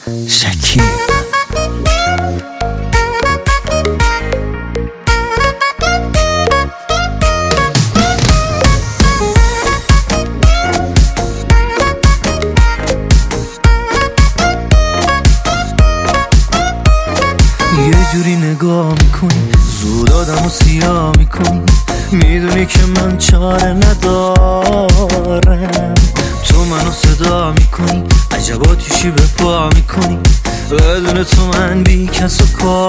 شکیب. یه جوری نگاه میکنی زود آدمو سیاه میکنی، میدونی که من چاره ندارم. تو منو صدا میکنی عجبا توشی به پا میکنی، بدون تو من بی کس و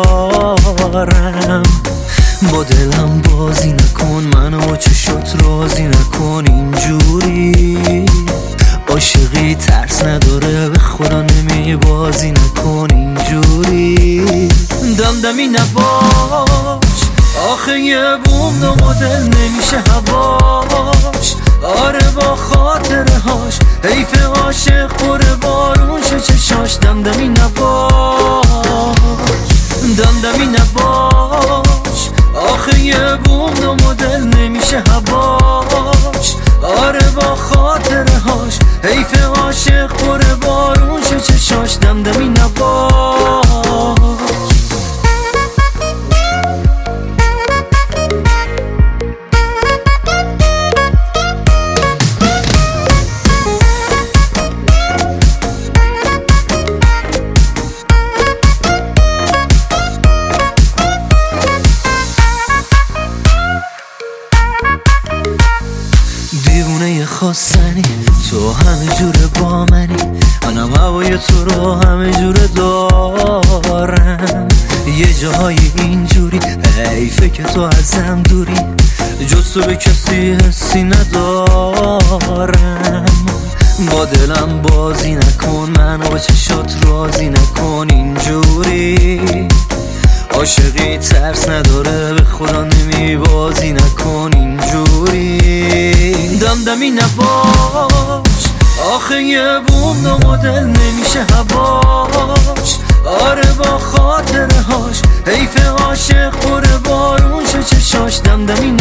کارم. با دلم بازی نکن، منو چشات رازی نکن. اینجوری عاشقی ترس نداره، به خدا نمی بازی نکن. اینجوری دمدمی نباش، آخه یه بوم دو مدل نمیشه هواش. آره با خاطره هاش حیف عاشق پره بارون شه چشاش. دمدمی نباش، دمدمی نباش، آخه یه بوم دو مدل نمیشه هواش. آره با خاطره هاش حیف عاشق پره بارون شه چشاش. دمدمی نباش. دیوونه خواستنی تو همه جوره با منی، منم هوای تو رو همه جوره دارم. یه جاهای اینجوری حیفه که تو ازم دوری، جز تو به کسی حسی ندارم. با دلم بازی نکن، منو با چشات رازی نکن. اینجوری عاشقی ترس نداره، به خدا نمی بازی نکن. اینجوری دمدمی نباش، آخه یه بوم دو مدل نمیشه هواش. آره با خاطره هاش حیف عاشق پره بارون شه چشاش. دمدمی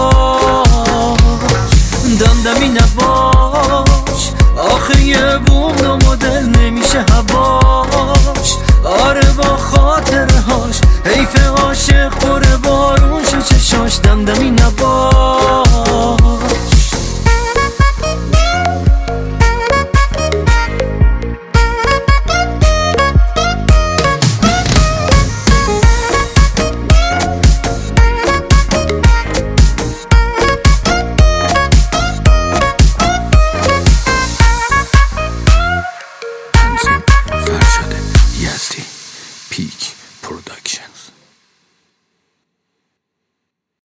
نباش، دمدمی نباش، آخه یه بوم دو مدل نمیشه هواش.